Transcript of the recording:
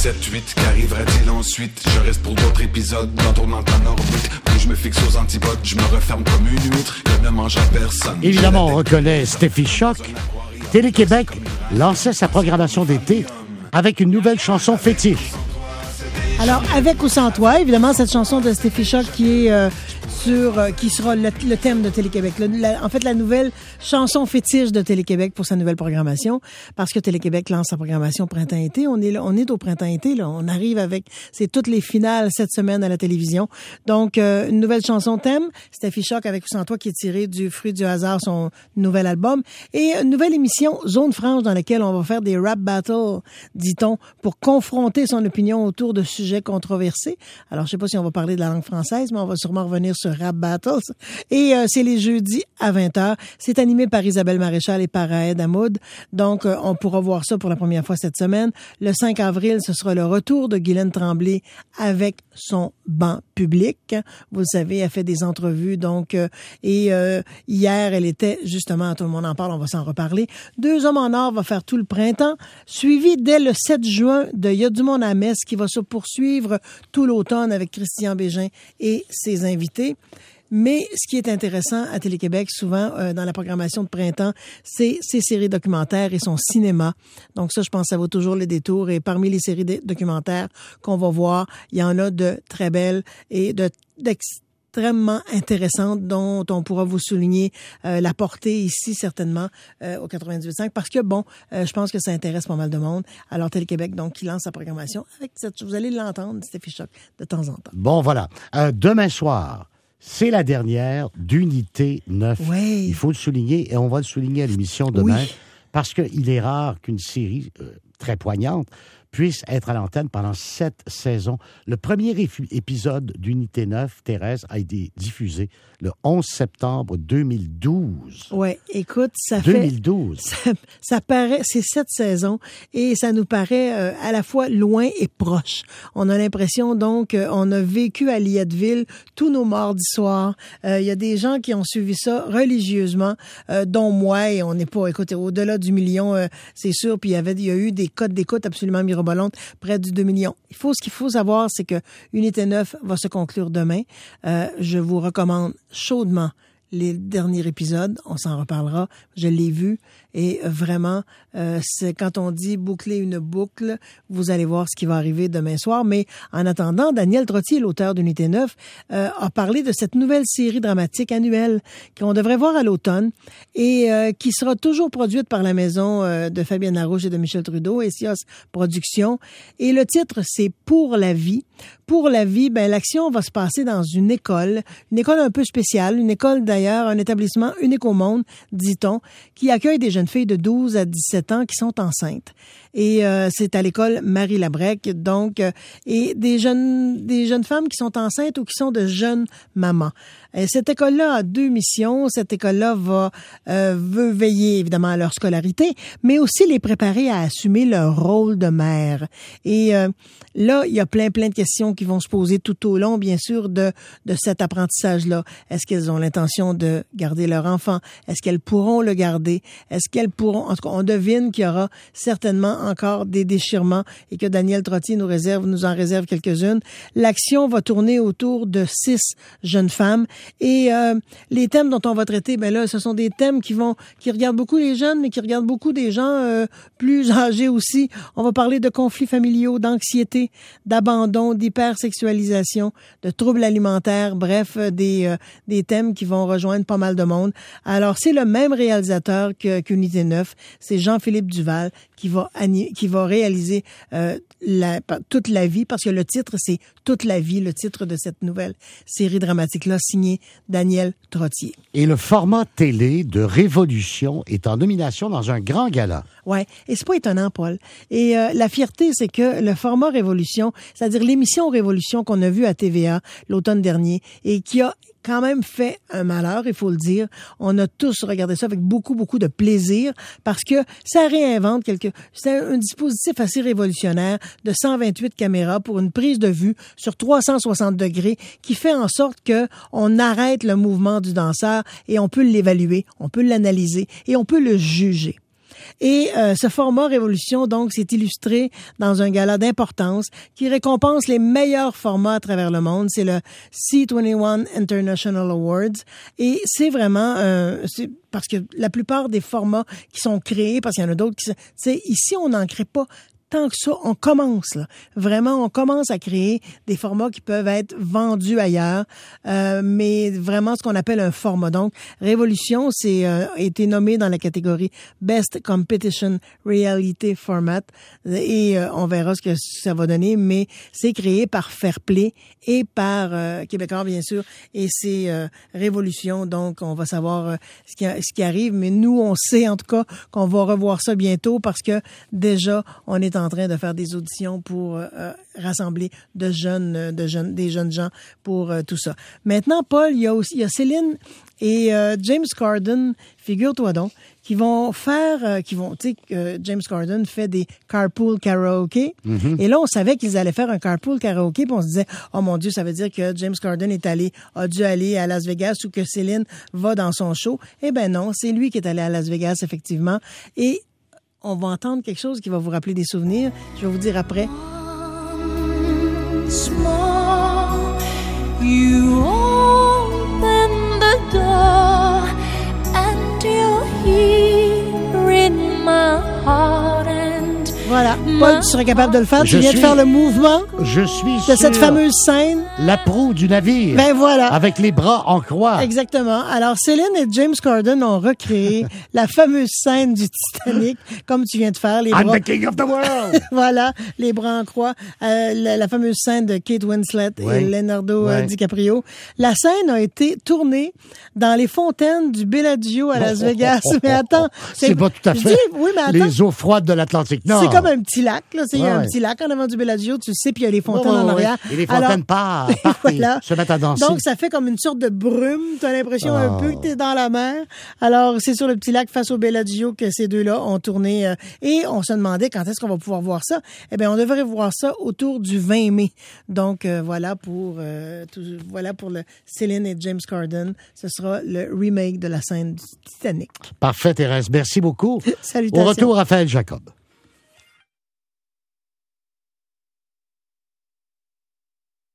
7-8, qu'arriverait-il ensuite? Je reste pour d'autres épisodes, dans tournant en orbite. Puis je me fixe aux antipodes, je me referme comme une huître, que ne mange à personne. Évidemment, on reconnaît Steffi Choc. Télé-Québec lançait sa programmation d'été avec une nouvelle chanson fétiche. Alors, avec ou sans toi, évidemment, cette chanson de Steffi Choc qui est qui sera le thème de Télé-Québec. En fait, la nouvelle chanson fétiche de Télé-Québec pour sa nouvelle programmation, parce que Télé-Québec lance sa programmation printemps-été. On est au printemps-été, là. On arrive c'est toutes les finales cette semaine à la télévision. Donc, une nouvelle chanson thème, Steffi Choc avec ou sans toi, qui est tirée du fruit du hasard, son nouvel album. Et une nouvelle émission, Zone Franche, dans laquelle on va faire des rap battles, dit-on, pour confronter son opinion autour de sujets controversés. Alors, je sais pas si on va parler de la langue française, mais on va sûrement revenir sur Rap Battles. Et c'est les jeudis à 20h. C'est animé par Isabelle Maréchal et par Raed Hamoud. Donc, on pourra voir ça pour la première fois cette semaine. Le 5 avril, ce sera le retour de Guylaine Tremblay avec son banc public. Vous le savez, elle fait des entrevues. Donc, hier, elle était justement, tout le monde en parle, on va s'en reparler. Deux hommes en or va faire tout le printemps, suivi dès le 7 juin de Y a du monde à Metz qui va se poursuivre tout l'automne avec Christian Bégin et ses invités. Mais ce qui est intéressant à Télé-Québec, souvent, dans la programmation de printemps, c'est ses séries documentaires et son cinéma. Donc ça, je pense que ça vaut toujours le détour. Et parmi les séries documentaires qu'on va voir, il y en a de très belles et d'extrêmement intéressantes dont on pourra vous souligner la portée ici, certainement, au 98.5. Parce que, je pense que ça intéresse pas mal de monde. Alors, Télé-Québec, donc, qui lance sa programmation avec vous allez l'entendre, Steffi Choc, de temps en temps. Bon, voilà. Demain soir, c'est la dernière d'Unité 9. Oui. Il faut le souligner, et on va le souligner à l'émission demain, oui. Parce qu'il est rare qu'une série très poignante puisse être à l'antenne pendant 7 saisons. Le premier épisode d'Unité 9, Thérèse, a été diffusé le 11 septembre 2012. Oui, écoute, ça 2012. ça paraît, c'est 7 saisons et ça nous paraît à la fois loin et proche. On a l'impression, donc, on a vécu à Lietteville tous nos mardis soirs. Il y a des gens qui ont suivi ça religieusement, dont moi, et on n'est pas, écoutez, au-delà du million, c'est sûr, puis il y a eu des codes d'écoute absolument mirobolantes, près du 2 millions. Ce qu'il faut savoir, c'est que Unité 9 va se conclure demain. Je vous recommande chaudement les derniers épisodes. On s'en reparlera. Je l'ai vu. Et vraiment, c'est quand on dit boucler une boucle, vous allez voir ce qui va arriver demain soir. Mais en attendant, Daniel Trottier, l'auteur d'Unité 9, a parlé de cette nouvelle série dramatique annuelle qu'on devrait voir à l'automne et qui sera toujours produite par la maison de Fabienne Larouche et de Michel Trudeau, Essios Productions. Et le titre, c'est Pour la vie. Pour la vie, l'action va se passer dans une école un peu spéciale, une école d'ailleurs, un établissement unique au monde, dit-on, qui accueille des jeunes filles de 12 à 17 ans qui sont enceintes. Et c'est à l'école Marie-Labrec, donc, et des jeunes femmes qui sont enceintes ou qui sont de jeunes mamans. Et cette école-là a 2 missions. Cette école-là veut veiller évidemment à leur scolarité, mais aussi les préparer à assumer leur rôle de mère. Et là, il y a plein de questions qui vont se poser tout au long, bien sûr, de cet apprentissage-là. Est-ce qu'elles ont l'intention de garder leur enfant? Est-ce qu'elles pourront le garder? Est-ce qu'elles pourront... En tout cas, on devine qu'il y aura certainement encore des déchirements et que Daniel Trottier nous en réserve quelques-unes. L'action va tourner autour de 6 jeunes femmes et les thèmes dont on va traiter, là, ce sont des thèmes qui regardent beaucoup les jeunes, mais qui regardent beaucoup des gens plus âgés aussi. On va parler de conflits familiaux, d'anxiété, d'abandon, d'hypersexualisation, de troubles alimentaires, bref, des thèmes qui vont rejoindre pas mal de monde. Alors, c'est le même réalisateur qu'Unité 9, c'est Jean-Philippe Duval qui va réaliser toute la vie, parce que le titre, c'est Toute la vie, le titre de cette nouvelle série dramatique-là, signée Daniel Trottier. Et le format télé de Révolution est en nomination dans un grand gala. Ouais, et c'est pas étonnant, Paul. Et la fierté, c'est que le format Révolution, c'est-à-dire l'émission Révolution qu'on a vue à TVA l'automne dernier et qui a quand même fait un malheur, il faut le dire. On a tous regardé ça avec beaucoup de plaisir parce que ça réinvente c'est un dispositif assez révolutionnaire de 128 caméras pour une prise de vue sur 360 degrés qui fait en sorte que on arrête le mouvement du danseur et on peut l'évaluer, on peut l'analyser et on peut le juger. Et ce format Révolution, donc, c'est illustré dans un gala d'importance qui récompense les meilleurs formats à travers le monde. C'est le C21 International Awards. Et c'est vraiment... parce que la plupart des formats qui sont créés, parce qu'il y en a d'autres qui... Tu sais, ici, on n'en crée pas tant que ça, on commence, là. Vraiment, on commence à créer des formats qui peuvent être vendus ailleurs, mais vraiment ce qu'on appelle un format. Donc, Révolution, a été nommé dans la catégorie Best Competition Reality Format, et on verra ce que ça va donner, mais c'est créé par Fairplay et par Québécois, bien sûr, et c'est Révolution, donc on va savoir ce qui arrive, mais nous, on sait en tout cas qu'on va revoir ça bientôt parce que déjà, on est en train de faire des auditions pour rassembler des jeunes gens pour tout ça. Maintenant, Paul, il y a Céline et James Corden, figure-toi donc, qui vont faire, tu sais, James Corden fait des carpool karaoke. Mm-hmm. Et là, on savait qu'ils allaient faire un carpool karaoke, puis on se disait, oh mon Dieu, ça veut dire que James Corden a dû aller à Las Vegas ou que Céline va dans son show. Eh ben non, c'est lui qui est allé à Las Vegas, effectivement. Et on va entendre quelque chose qui va vous rappeler des souvenirs. Je vais vous dire après. Small, you open the door and you're here in my heart and voilà. Paul, tu serais capable de le faire? Tu viens de faire le mouvement je suis de cette fameuse scène. La proue du navire. Ben voilà. Avec les bras en croix. Exactement. Alors, Céline et James Corden ont recréé la fameuse scène du Titanic, comme tu viens de faire. I'm the king of the world. Voilà, les bras en croix. La fameuse scène de Kate Winslet et Leonardo DiCaprio. La scène a été tournée dans les fontaines du Bellagio à Las Vegas. Mais attends. C'est pas tout à fait oui, mais attends, les eaux froides de l'Atlantique Nord. C'est comme un petit lac. Là. Il y a un petit lac en avant du Bellagio, tu le sais, puis il y a les fontaines en arrière. Et les fontaines partent voilà. se mettent à danser. Donc, ça fait comme une sorte de brume. Tu as l'impression un peu que tu es dans la mer. Alors, c'est sur le petit lac face au Bellagio que ces deux-là ont tourné. Et on se demandait quand est-ce qu'on va pouvoir voir ça. Eh bien, on devrait voir ça autour du 20 mai. Donc, voilà pour le Céline et James Corden. Ce sera le remake de la scène du Titanic. Parfait, Thérèse. Merci beaucoup. Salutations. Au retour, Raphaël Jacob.